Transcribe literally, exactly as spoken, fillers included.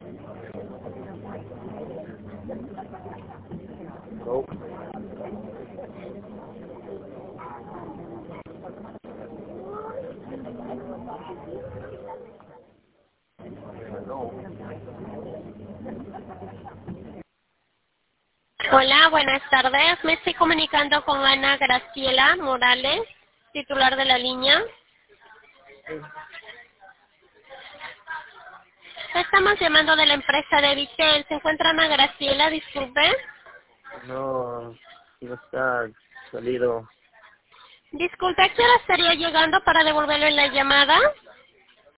No. No. Hola, buenas tardes. Me estoy comunicando con Ana Graciela Morales, titular de la línea. Estamos llamando de la empresa de Vitel. ¿Se encuentra Ana Graciela? Disculpe. No, no está salido. Disculpe, ¿a qué hora estaría llegando para devolverle la llamada?